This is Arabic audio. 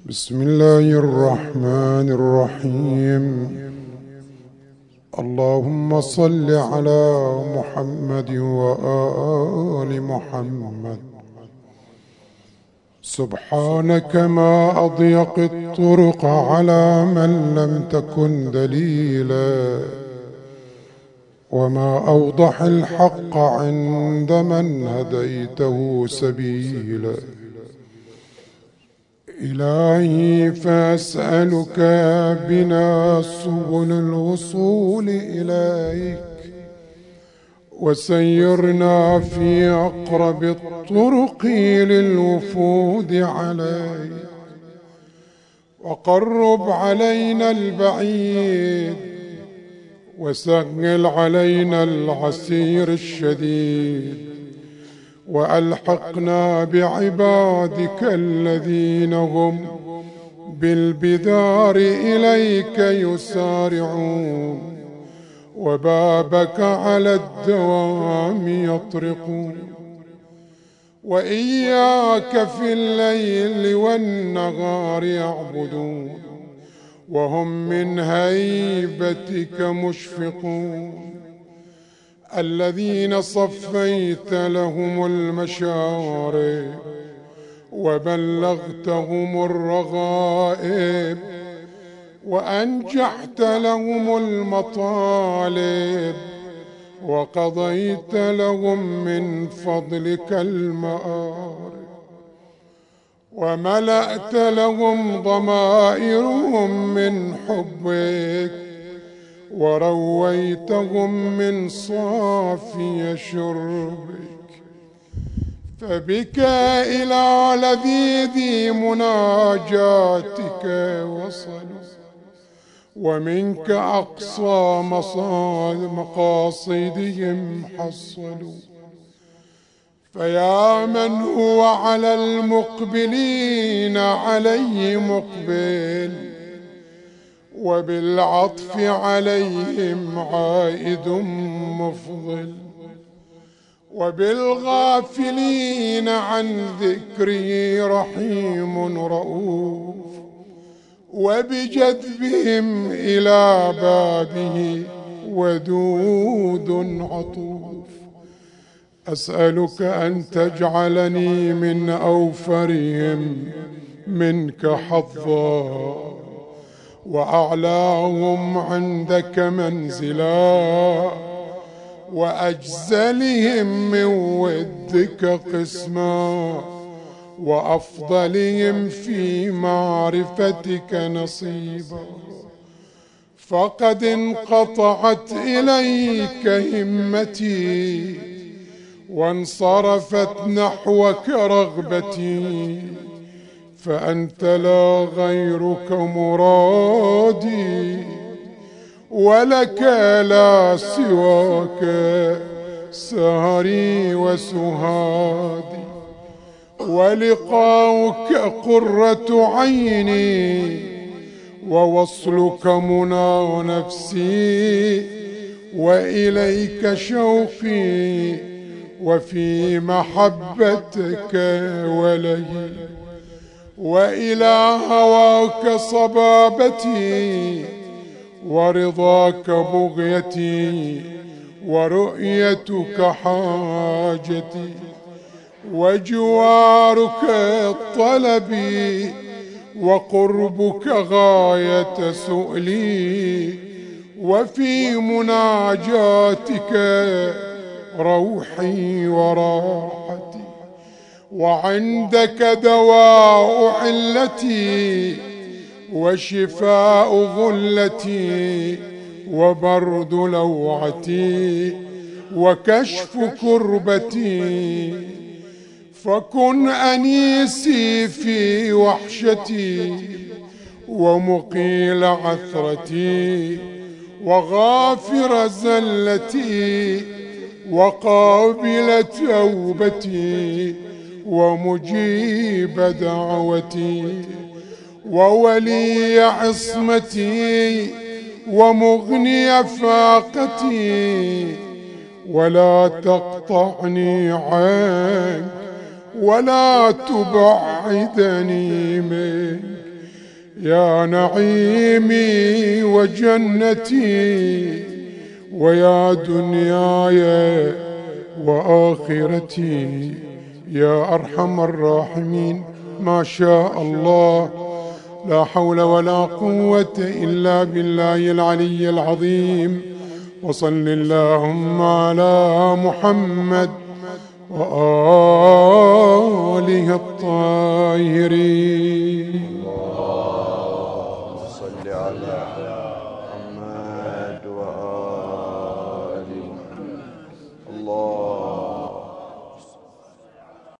بسم الله الرحمن الرحيم. اللهم صل على محمد وآل محمد. سبحانك ما أضيق الطرق على من لم تكن دليلا، وما أوضح الحق عند من هديته سبيلا. إلهي فأسألك بنا سبل الوصول إليك، وسيرنا في أقرب الطرق للوفود عليك، وقرب علينا البعيد، وسهل علينا العسير الشديد، وألحقنا بعبادك الذين هم بالبذار إليك يسارعون، وبابك على الدوام يطرقون. وإياك في الليل والنهار يعبدون، وهم من هيبتك مشفقون. الذين صفيت لهم المشارب وبلغتهم الرغائب، وأنجحت لهم المطالب، وقضيت لهم من فضلك المآرب، وملأت لهم ضمائرهم من حبك، ورويتهم من صافي شربك. فبك إلى لذيذ مناجاتك وصلوا، ومنك أقصى مقاصدهم حصلوا. فيا من هو على المقبلين عليه مقبل، وبالعطف عليهم عائد مفضل، وبالغافلين عن ذكره رحيم رؤوف، وبجذبهم إلى بابه ودود عطوف. أسألك أن تجعلني من أوفرهم منك حظا، وأعلاهم عندك منزلا، وأجزلهم من ودك قسما، وأفضلهم في معرفتك نصيبا. فقد انقطعت إليك همتي، وانصرفت نحوك رغبتي، فأنت لا غيرك مرادي، ولك لا سواك سهري وسهادي. ولقاؤك قرة عيني، ووصلك منى نفسي، وإليك شوقي، وفي محبتك ولي، وإلى هواك صبابتي، ورضاك بغيتي، ورؤيتك حاجتي، وجوارك طلبي، وقربك غاية سؤلي، وفي مناجاتك روحي وراحتي، وعندك دواء علتي، وشفاء غلتي، وبرد لوعتي، وكشف كربتي. فكن أنيسي في وحشتي، ومقيل عثرتي، وغافر زلتي، وقابل توبتي، ومجيب دعوتي، وولي عصمتي، ومغني فاقتي. ولا تقطعني عنك، ولا تبعدني منك، يا نعيمي وجنتي ويا دنياي وآخرتي يا أرحم الراحمين. ما شاء الله، لا حول ولا قوة إلا بالله العلي العظيم. وصل اللهم على محمد وآله الطاهرين. اللهم صل على